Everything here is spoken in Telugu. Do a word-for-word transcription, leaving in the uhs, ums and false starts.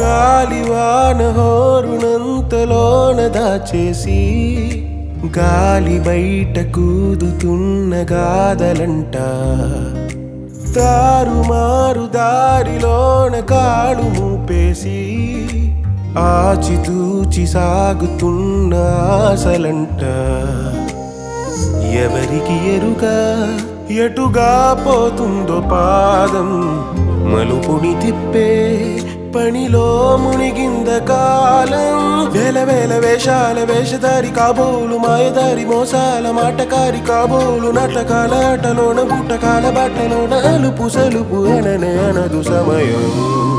గాలివాన హోరునంతలోన దాచేసి గాలి బయట కూదుతున్న గాదలంట తారుమారు దారిలోన కాడు మూపేసి ఆచితూచి సాగుతున్న ఆశలంట ఎవరికి ఎరుక ఎటుగా పోతుందో పాదం మలుపుని తిప్పే పనిలో మునిగింద కాలం వేల వేల వేషాల వేషధారి కాబోలు మాయదారి మోసాల మాటకారి కాబోలు నాటకాల ఆటలోన బుట్టకాల బట్టలోన అలుపు సలుపు అననే అనదు సమయం